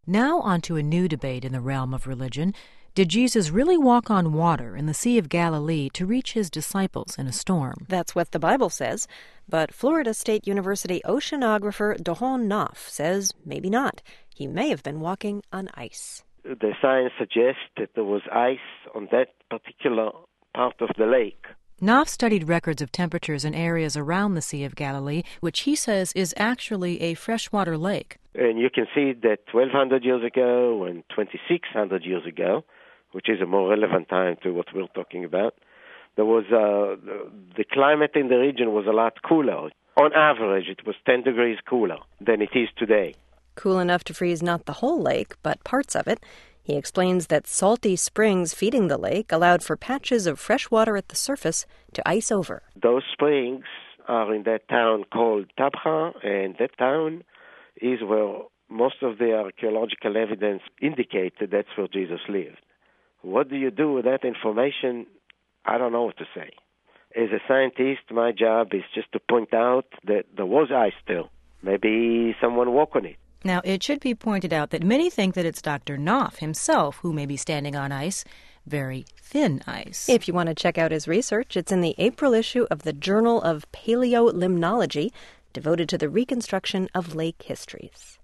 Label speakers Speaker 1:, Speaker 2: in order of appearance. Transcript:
Speaker 1: Now onto a new debate in the realm of religion. Did Jesus really walk on water in the Sea of Galilee to reach his disciples in a storm?
Speaker 2: That's what the Bible says, but Florida State University oceanographer Doron Naaf says maybe not. He may have been walking on ice.
Speaker 3: The science suggests that there was ice on that particular part of the lake.
Speaker 1: Naaf studied records of temperatures in areas around the Sea of Galilee, which he says is actually a freshwater lake.
Speaker 3: And you can see that 1,200 years ago and 2,600 years ago, which is a more relevant time to what we're talking about, there was the climate in the region was a lot cooler. On average, it was 10 degrees cooler than it is today.
Speaker 2: Cool enough to freeze not the whole lake, but parts of it. He explains that salty springs feeding the lake allowed for patches of fresh water at the surface to ice over.
Speaker 3: Those springs are in that town called Tabcha, and that town is where most of the archaeological evidence indicated that's where Jesus lived. What do you do with that information? I don't know what to say. As a scientist, my job is just to point out that there was ice still. Maybe someone walked on it.
Speaker 1: Now, it should be pointed out that many think that it's Dr. Naaf himself who may be standing on ice, very thin ice.
Speaker 2: If you want to check out his research, it's in the April issue of the Journal of Paleolimnology, devoted to the reconstruction of lake histories.